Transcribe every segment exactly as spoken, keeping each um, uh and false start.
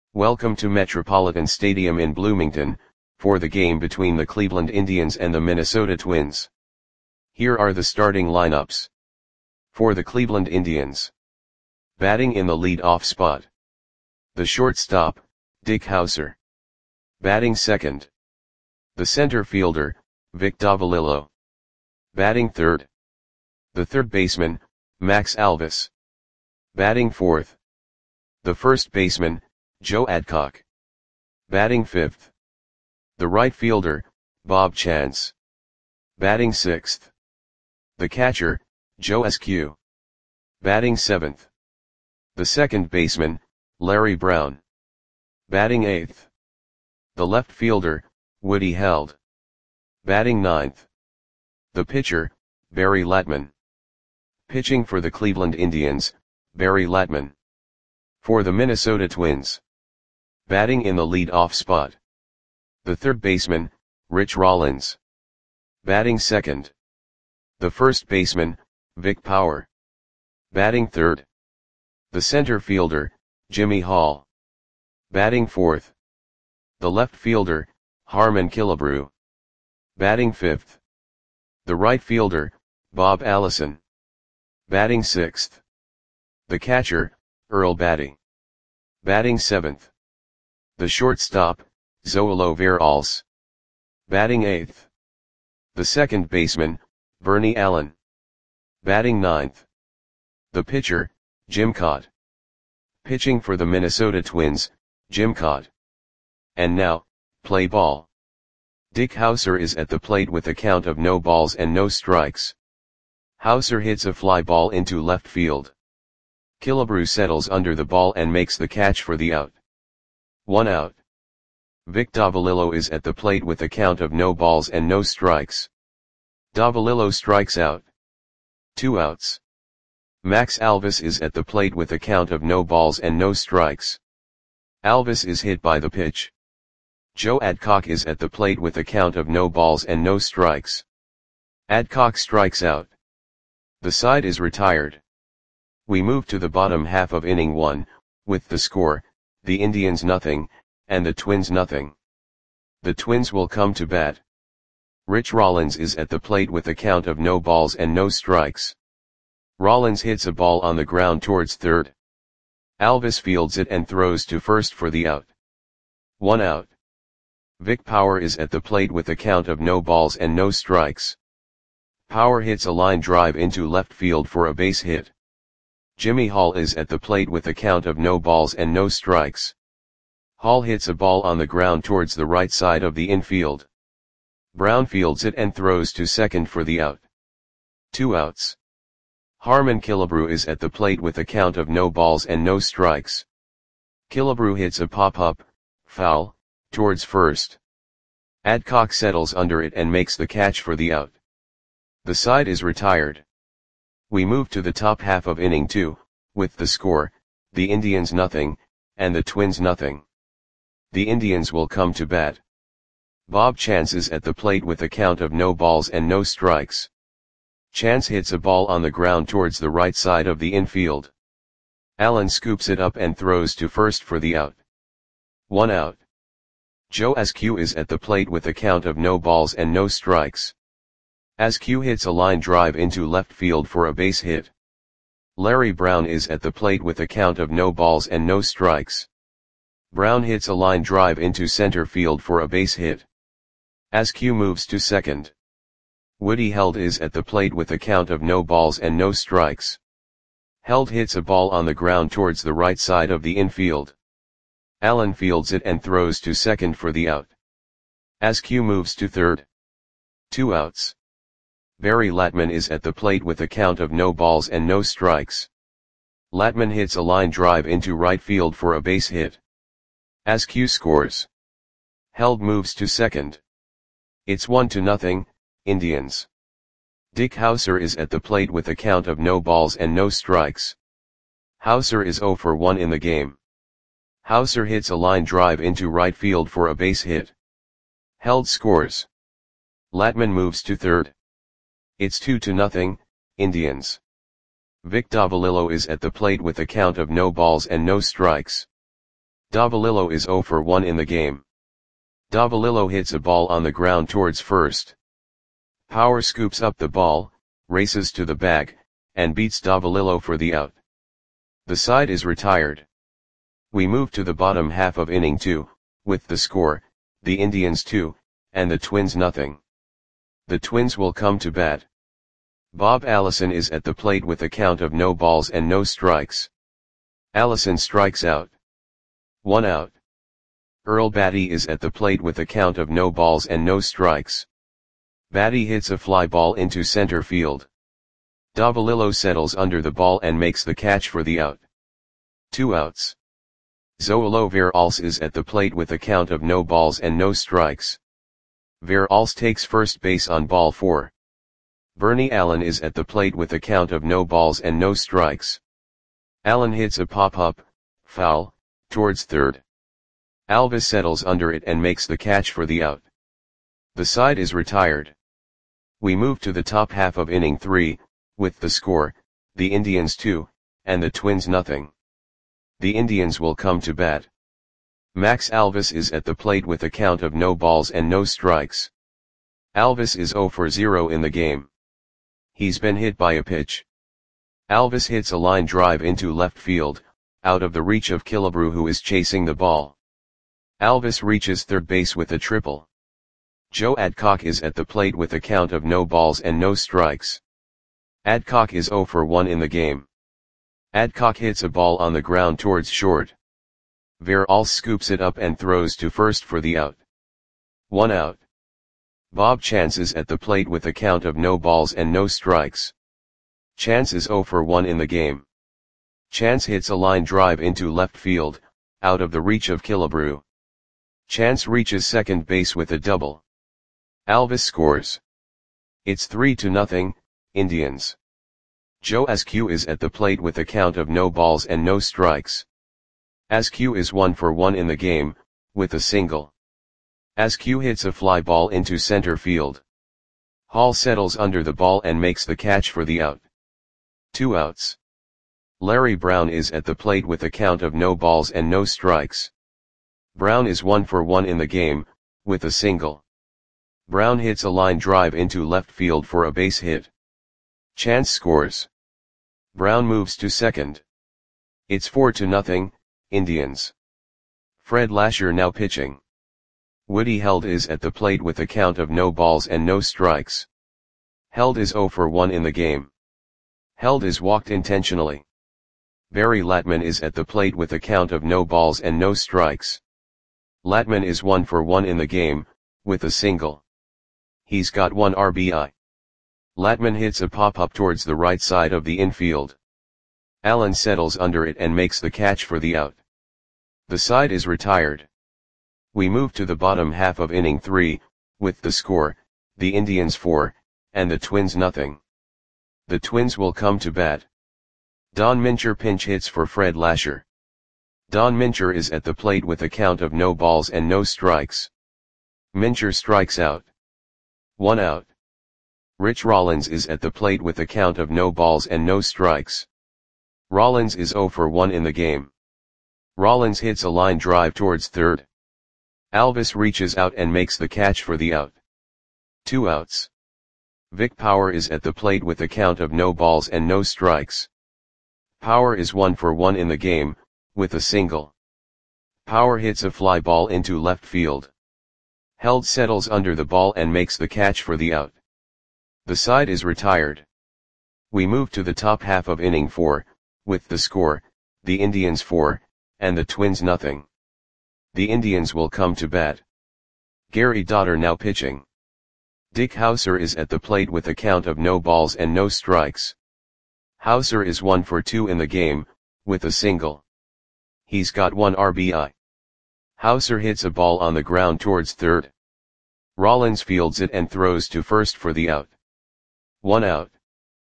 Welcome to Metropolitan Stadium in Bloomington, for the game between the Cleveland Indians and the Minnesota Twins. Here are the starting lineups. For the Cleveland Indians. Batting in the lead-off spot. The shortstop, Dick Howser. Batting second. The center fielder, Vic Davalillo. Batting third. The third baseman, Max Alvis. Batting fourth. The first baseman, Joe Adcock. Batting fifth. The right fielder, Bob Chance. Batting sixth. The catcher, Joe Askew. Batting seventh. The second baseman, Larry Brown. Batting eighth. The left fielder, Woody Held. Batting ninth. The pitcher, Barry Latman. Pitching for the Cleveland Indians, Barry Latman. For the Minnesota Twins. Batting in the lead-off spot. The third baseman, Rich Rollins. Batting second. The first baseman, Vic Power. Batting third. The center fielder, Jimmy Hall. Batting fourth. The left fielder, Harmon Killebrew. Batting fifth. The right fielder, Bob Allison. Batting sixth. The catcher, Earl Batty. Batting seventh. The shortstop, Zoilo Veralles. Batting eighth. The second baseman, Bernie Allen. Batting ninth. The pitcher, Jim Kaat. Pitching for the Minnesota Twins, Jim Kaat. And now, play ball. Dick Howser is at the plate with a count of no balls and no strikes. Howser hits a fly ball into left field. Killebrew settles under the ball and makes the catch for the out. One out. Vic Davalillo is at the plate with a count of no balls and no strikes. Davalillo strikes out. Two outs. Max Alvis is at the plate with a count of no balls and no strikes. Alvis is hit by the pitch. Joe Adcock is at the plate with a count of no balls and no strikes. Adcock strikes out. The side is retired. We move to the bottom half of inning one, with the score, the Indians nothing, and the Twins nothing. The Twins will come to bat. Rich Rollins is at the plate with a count of no balls and no strikes. Rollins hits a ball on the ground towards third. Alvis fields it and throws to first for the out. One out. Vic Power is at the plate with a count of no balls and no strikes. Power hits a line drive into left field for a base hit. Jimmy Hall is at the plate with a count of no balls and no strikes. Hall hits a ball on the ground towards the right side of the infield. Brown fields it and throws to second for the out. Two outs. Harmon Killebrew is at the plate with a count of no balls and no strikes. Killebrew hits a pop-up, foul, towards first. Adcock settles under it and makes the catch for the out. The side is retired. We move to the top half of inning two, with the score, the Indians nothing, and the Twins nothing. The Indians will come to bat. Bob Chance is at the plate with a count of no balls and no strikes. Chance hits a ball on the ground towards the right side of the infield. Allen scoops it up and throws to first for the out. One out. Joe Askew is at the plate with a count of no balls and no strikes. Askew hits a line drive into left field for a base hit. Larry Brown is at the plate with a count of no balls and no strikes. Brown hits a line drive into center field for a base hit. Askew moves to second. Woody Held is at the plate with a count of no balls and no strikes. Held hits a ball on the ground towards the right side of the infield. Allen fields it and throws to second for the out. Askew moves to third. Two outs. Barry Latman is at the plate with a count of no balls and no strikes. Latman hits a line drive into right field for a base hit. Askew scores. Held moves to second. It's one to nothing, Indians. Dick Howser is at the plate with a count of no balls and no strikes. Howser is zero for one in the game. Howser hits a line drive into right field for a base hit. Held scores. Latman moves to third. It's two to nothing, Indians. Vic Davalillo is at the plate with a count of no balls and no strikes. Davalillo is zero for one in the game. Davalillo hits a ball on the ground towards first. Power scoops up the ball, races to the bag, and beats Davalillo for the out. The side is retired. We move to the bottom half of inning two, with the score, the Indians two, and the Twins nothing. The Twins will come to bat. Bob Allison is at the plate with a count of no balls and no strikes. Allison strikes out. One out. Earl Batty is at the plate with a count of no balls and no strikes. Batty hits a fly ball into center field. Davalillo settles under the ball and makes the catch for the out. Two outs. Zoilo Veralles is at the plate with a count of no balls and no strikes. Veralles takes first base on ball four. Bernie Allen is at the plate with a count of no balls and no strikes. Allen hits a pop-up, foul, towards third. Alvis settles under it and makes the catch for the out. The side is retired. We move to the top half of inning three, with the score, the Indians two, and the Twins nothing. The Indians will come to bat. Max Alvis is at the plate with a count of no balls and no strikes. Alvis is zero for zero in the game. He's been hit by a pitch. Alvis hits a line drive into left field, out of the reach of Killebrew, who is chasing the ball. Alvis reaches third base with a triple. Joe Adcock is at the plate with a count of no balls and no strikes. Adcock is zero for one in the game. Adcock hits a ball on the ground towards short. Veralles scoops it up and throws to first for the out. One out. Bob Chance is at the plate with a count of no balls and no strikes. Chance is zero for one in the game. Chance hits a line drive into left field, out of the reach of Killebrew. Chance reaches second base with a double. Alvis scores. It's three to nothing, Indians. Joe Askew is at the plate with a count of no balls and no strikes. Askew is one for one in the game, with a single. Askew hits a fly ball into center field. Hall settles under the ball and makes the catch for the out. Two outs. Larry Brown is at the plate with a count of no balls and no strikes. Brown is one for one in the game, with a single. Brown hits a line drive into left field for a base hit. Chance scores. Brown moves to second. It's four to nothing, Indians. Fred Lasher now pitching. Woody Held is at the plate with a count of no balls and no strikes. Held is zero for one in the game. Held is walked intentionally. Barry Latman is at the plate with a count of no balls and no strikes. Latman is one for one in the game, with a single. He's got one R B I. Latman hits a pop-up towards the right side of the infield. Allen settles under it and makes the catch for the out. The side is retired. We move to the bottom half of inning three, with the score, the Indians four, and the Twins nothing. The Twins will come to bat. Don Mincher pinch hits for Fred Lasher. Don Mincher is at the plate with a count of no balls and no strikes. Mincher strikes out. One out. Rich Rollins is at the plate with a count of no balls and no strikes. Rollins is zero for one in the game. Rollins hits a line drive towards third. Alvis reaches out and makes the catch for the out. Two outs. Vic Power is at the plate with a count of no balls and no strikes. Power is one for one in the game, with a single. Power hits a fly ball into left field. Held settles under the ball and makes the catch for the out. The side is retired. We move to the top half of inning four, with the score, the Indians four, and the Twins nothing. The Indians will come to bat. Gary Dotter now pitching. Dick Hauser is at the plate with a count of no balls and no strikes. Hauser is one for two in the game, with a single. He's got one R B I. Hauser hits a ball on the ground towards third. Rollins fields it and throws to first for the out. One out.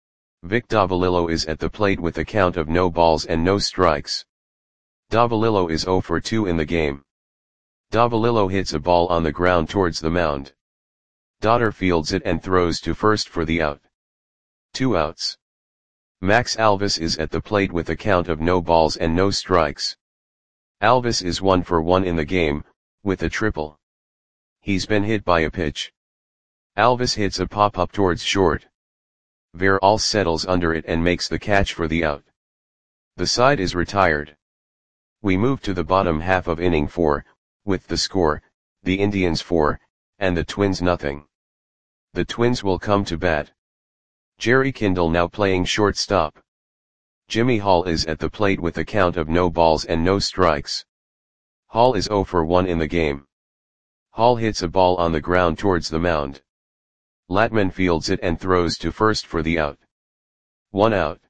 Vic Davalillo is at the plate with a count of no balls and no strikes. Davalillo is zero for two in the game. Davalillo hits a ball on the ground towards the mound. Dotter fields it and throws to first for the out. Two outs. Max Alvis is at the plate with a count of no balls and no strikes. Alvis is one for one in the game, with a triple. He's been hit by a pitch. Alvis hits a pop-up towards short. Veralce settles under it and makes the catch for the out. The side is retired. We move to the bottom half of inning four, with the score, the Indians four, and the Twins nothing. The Twins will come to bat. Jerry Kindle now playing shortstop. Jimmy Hall is at the plate with a count of no balls and no strikes. Hall is zero for one in the game. Hall hits a ball on the ground towards the mound. Latman fields it and throws to first for the out. One out.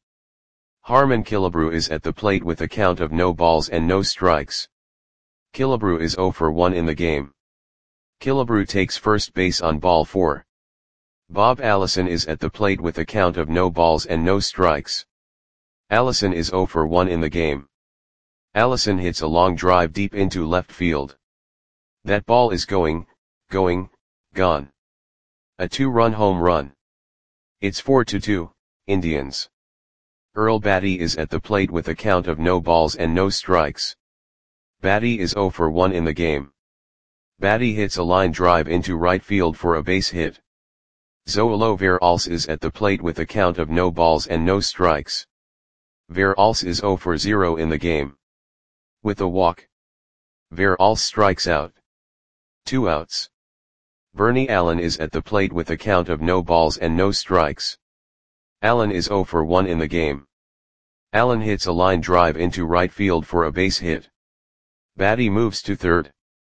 Harmon Killebrew is at the plate with a count of no balls and no strikes. Killebrew is zero for one in the game. Killebrew takes first base on ball four. Bob Allison is at the plate with a count of no balls and no strikes. Allison is zero for one in the game. Allison hits a long drive deep into left field. That ball is going, going, gone. A two-run home run. It's four to two, Indians. Earl Batty is at the plate with a count of no balls and no strikes. Batty is zero for one in the game. Batty hits a line drive into right field for a base hit. Zoilo Veralce is at the plate with a count of no balls and no strikes. Veralce is zero for zero in the game. With a walk. Veralce strikes out. Two outs. Bernie Allen is at the plate with a count of no balls and no strikes. Allen is zero for one in the game. Allen hits a line drive into right field for a base hit. Batty moves to third.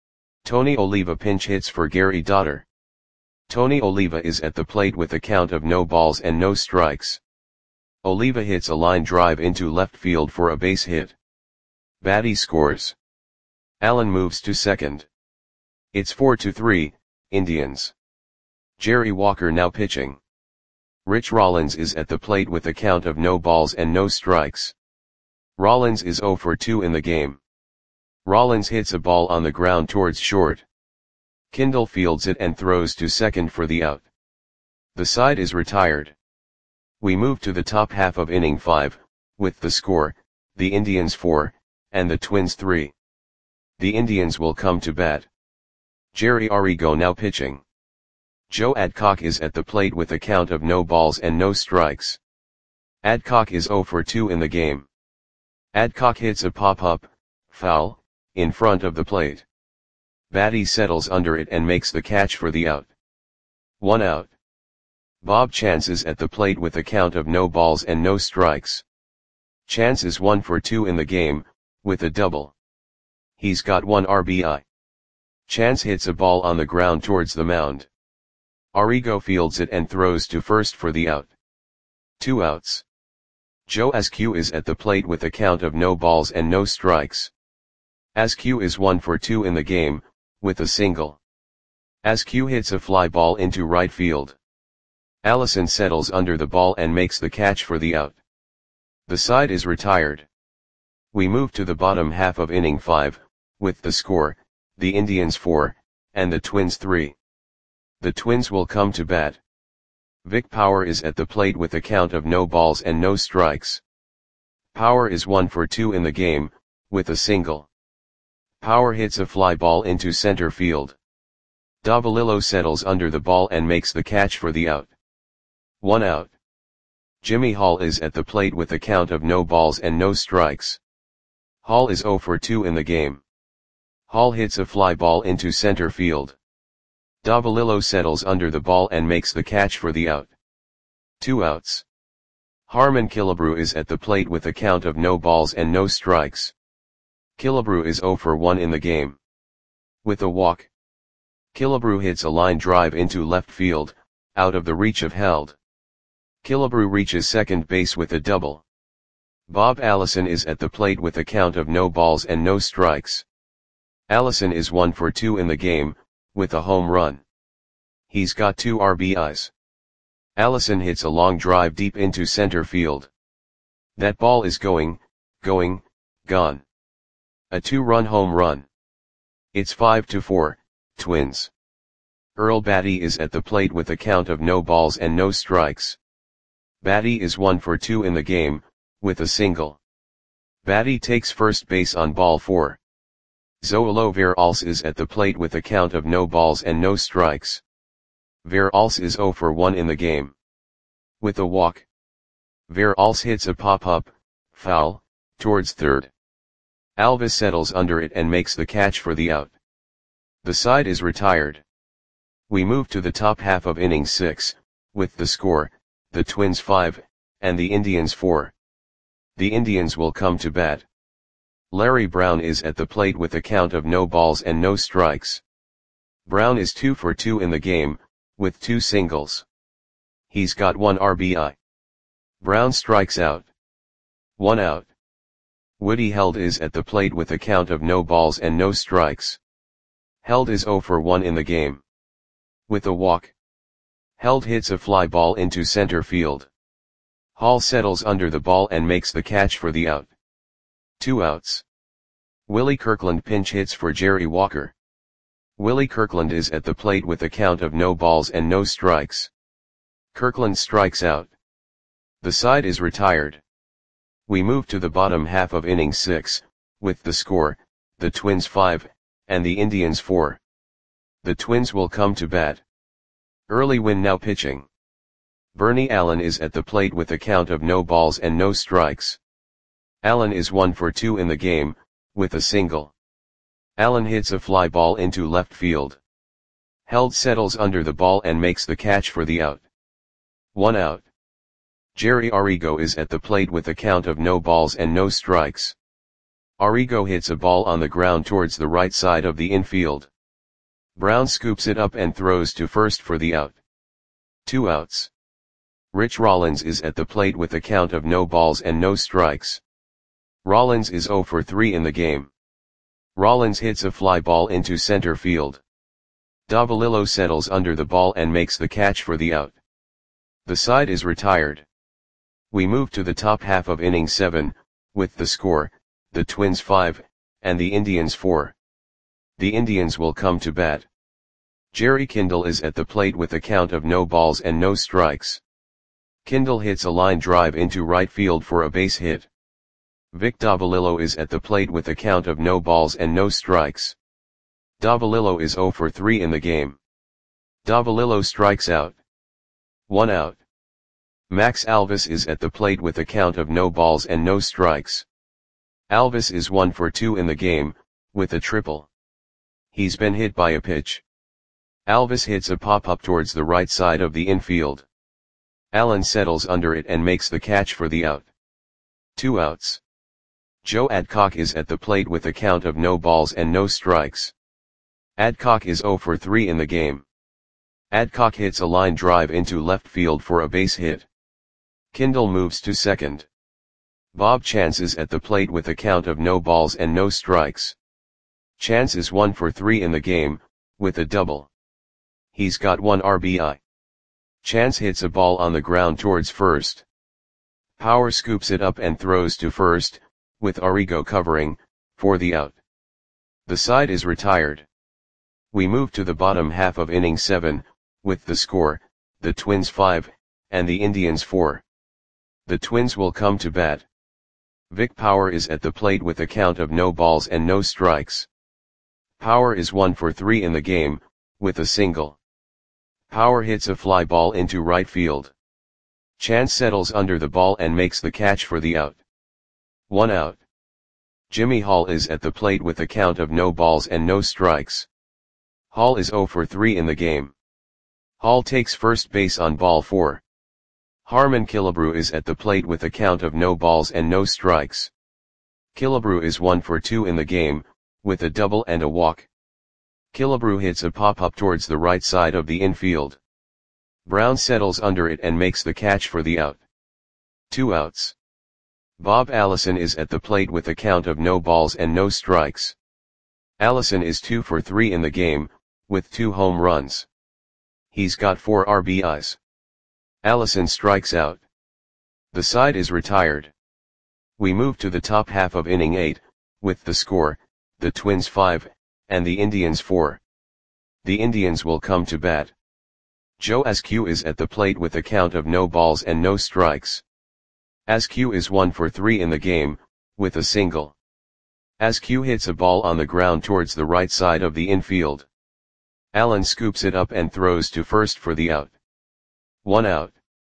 Tony Oliva pinch hits for Gary Dotter. Tony Oliva is at the plate with a count of no balls and no strikes. Oliva hits a line drive into left field for a base hit. Batty scores. Allen moves to second. It's four to three, Indians. Jerry Walker now pitching. Rich Rollins is at the plate with a count of no balls and no strikes. Rollins is zero for two in the game. Rollins hits a ball on the ground towards short. Kindle fields it and throws to second for the out. The side is retired. We move to the top half of inning five, with the score, the Indians four, and the Twins three. The Indians will come to bat. Jerry Arrigo now pitching. Joe Adcock is at the plate with a count of no balls and no strikes. Adcock is zero for two in the game. Adcock hits a pop-up, foul, in front of the plate. Batty settles under it and makes the catch for the out. One out. Bob Chance is at the plate with a count of no balls and no strikes. Chance is one for two in the game, with a double. He's got one R B I. Chance hits a ball on the ground towards the mound. Arrigo fields it and throws to first for the out. Two outs. Joe Askew is at the plate with a count of no balls and no strikes. Askew is one for two in the game, with a single. Askew hits a fly ball into right field. Allison settles under the ball and makes the catch for the out. The side is retired. We move to the bottom half of inning five, with the score, the Indians four, and the Twins three. The Twins will come to bat. Vic Power is at the plate with a count of no balls and no strikes. Power is one for two in the game, with a single. Power hits a fly ball into center field. Davalillo settles under the ball and makes the catch for the out. One out. Jimmy Hall is at the plate with a count of no balls and no strikes. Hall is zero for two in the game. Hall hits a fly ball into center field. Davalillo settles under the ball and makes the catch for the out. Two outs. Harmon Killebrew is at the plate with a count of no balls and no strikes. Killebrew is zero for one in the game. With a walk. Killebrew hits a line drive into left field, out of the reach of Held. Killebrew reaches second base with a double. Bob Allison is at the plate with a count of no balls and no strikes. Allison is one for two in the game, with a home run. He's got two R B Is. Allison hits a long drive deep into center field. That ball is going, going, gone. A two-run home run. It's five to four, Twins. Earl Batty is at the plate with a count of no balls and no strikes. Batty is one for two in the game, with a single. Batty takes first base on ball four. Zoolo Verals is at the plate with a count of no balls and no strikes. Verals is zero for one in the game. With a walk, Verals hits a pop-up, foul, towards third. Alvis settles under it and makes the catch for the out. The side is retired. We move to the top half of inning six, with the score, the Twins five, and the Indians four. The Indians will come to bat. Larry Brown is at the plate with a count of no balls and no strikes. Brown is two for two in the game, with two singles. He's got one R B I. Brown strikes out. One out. Woody Held is at the plate with a count of no balls and no strikes. Held is zero for one in the game. With a walk, Held hits a fly ball into center field. Hall settles under the ball and makes the catch for the out. Two outs. Willie Kirkland pinch hits for Jerry Walker. Willie Kirkland is at the plate with a count of no balls and no strikes. Kirkland strikes out. The side is retired. We move to the bottom half of inning six, with the score, the Twins five, and the Indians four. The Twins will come to bat. Early Win now pitching. Bernie Allen is at the plate with a count of no balls and no strikes. Allen is one for two in the game, with a single. Allen hits a fly ball into left field. Held settles under the ball and makes the catch for the out. One out. Jerry Arrigo is at the plate with a count of no balls and no strikes. Arrigo hits a ball on the ground towards the right side of the infield. Brown scoops it up and throws to first for the out. Two outs. Rich Rollins is at the plate with a count of no balls and no strikes. Rollins is zero for three in the game. Rollins hits a fly ball into center field. Davalillo settles under the ball and makes the catch for the out. The side is retired. We move to the top half of inning seven, with the score, the Twins five, and the Indians four. The Indians will come to bat. Jerry Kindle is at the plate with a count of no balls and no strikes. Kindle hits a line drive into right field for a base hit. Vic Davalillo is at the plate with a count of no balls and no strikes. Davalillo is zero for three in the game. Davalillo strikes out. One out. Max Alvis is at the plate with a count of no balls and no strikes. Alvis is one for two in the game, with a triple. He's been hit by a pitch. Alvis hits a pop-up towards the right side of the infield. Allen settles under it and makes the catch for the out. Two outs. Joe Adcock is at the plate with a count of no balls and no strikes. Adcock is zero for three in the game. Adcock hits a line drive into left field for a base hit. Kindle moves to second. Bob Chance is at the plate with a count of no balls and no strikes. Chance is one for three in the game, with a double. He's got one R B I. Chance hits a ball on the ground towards first. Power scoops it up and throws to first, with Arrigo covering, for the out. The side is retired. We move to the bottom half of inning seven, with the score, the Twins five, and the Indians four. The Twins will come to bat. Vic Power is at the plate with a count of no balls and no strikes. Power is one for three in the game, with a single. Power hits a fly ball into right field. Chance settles under the ball and makes the catch for the out. One out. Jimmy Hall is at the plate with a count of no balls and no strikes. Hall is zero for three in the game. Hall takes first base on ball four. Harmon Killebrew is at the plate with a count of no balls and no strikes. Killebrew is one for two in the game, with a double and a walk. Killebrew hits a pop-up towards the right side of the infield. Brown settles under it and makes the catch for the out. Two outs. Bob Allison is at the plate with a count of no balls and no strikes. Allison is two for three in the game, with two home runs. He's got four R B Is. Allison strikes out. The side is retired. We move to the top half of inning eight, with the score, the Twins five, and the Indians four. The Indians will come to bat. Joe Askew is at the plate with a count of no balls and no strikes. Askew is one for three in the game, with a single. Askew hits a ball on the ground towards the right side of the infield. Allen scoops it up and throws to first for the out. One out.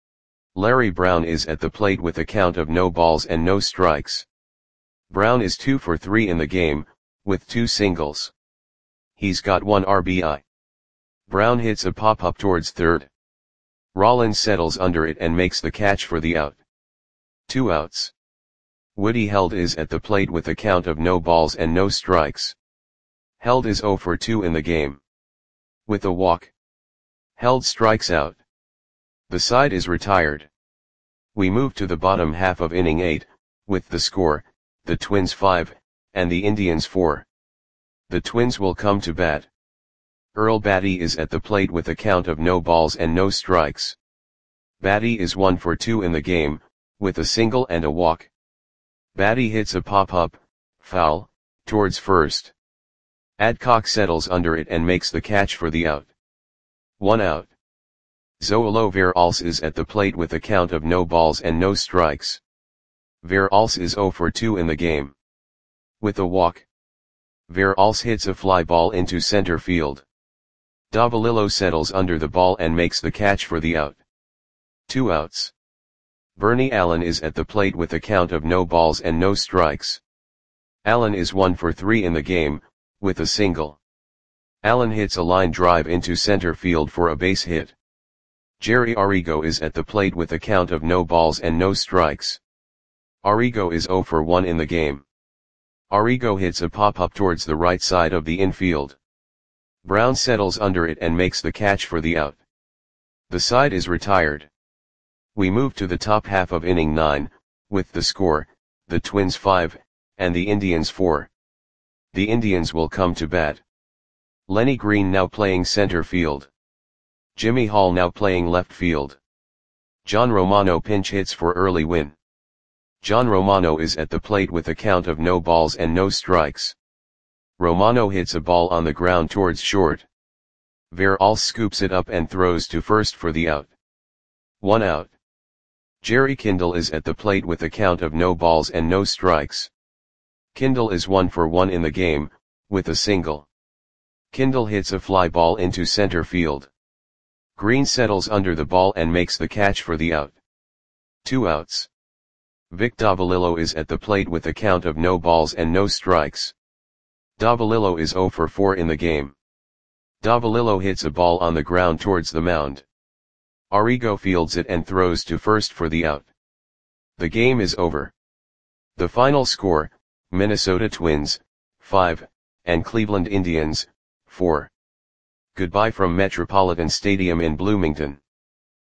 Larry Brown is at the plate with a count of no balls and no strikes. Brown is two for three in the game, with two singles. He's got one R B I. Brown hits a pop-up towards third. Rollins settles under it and makes the catch for the out. Two outs. Woody Held is at the plate with a count of no balls and no strikes. Held is zero for two in the game. With a walk, Held strikes out. The side is retired. We move to the bottom half of inning eight, with the score, the Twins five, and the Indians four. The Twins will come to bat. Earl Batty is at the plate with a count of no balls and no strikes. Batty is one for two in the game, with a single and a walk. Batty hits a pop-up, foul, towards first. Adcock settles under it and makes the catch for the out. One out. Zoilo Veralce is at the plate with a count of no balls and no strikes. Veralce is zero for two in the game. With a walk, Veralce hits a fly ball into center field. Davalillo settles under the ball and makes the catch for the out. Two outs. Bernie Allen is at the plate with a count of no balls and no strikes. Allen is one for three in the game, with a single. Allen hits a line drive into center field for a base hit. Jerry Arrigo is at the plate with a count of no balls and no strikes. Arrigo is zero for one in the game. Arrigo hits a pop-up towards the right side of the infield. Brown settles under it and makes the catch for the out. The side is retired. We move to the top half of inning nine, with the score, the Twins five, and the Indians four. The Indians will come to bat. Lenny Green now playing center field. Jimmy Hall now playing left field. John Romano pinch hits for early win. John Romano is at the plate with a count of no balls and no strikes. Romano hits a ball on the ground towards short. Veralce scoops it up and throws to first for the out. One out. Jerry Kindle is at the plate with a count of no balls and no strikes. Kindle is one for one in the game, with a single. Kindle hits a fly ball into center field. Green settles under the ball and makes the catch for the out. Two outs. Vic Davalillo is at the plate with a count of no balls and no strikes. Davalillo is zero for four in the game. Davalillo hits a ball on the ground towards the mound. Arrigo fields it and throws to first for the out. The game is over. The final score, Minnesota Twins, five, and Cleveland Indians, four. Goodbye from Metropolitan Stadium in Bloomington.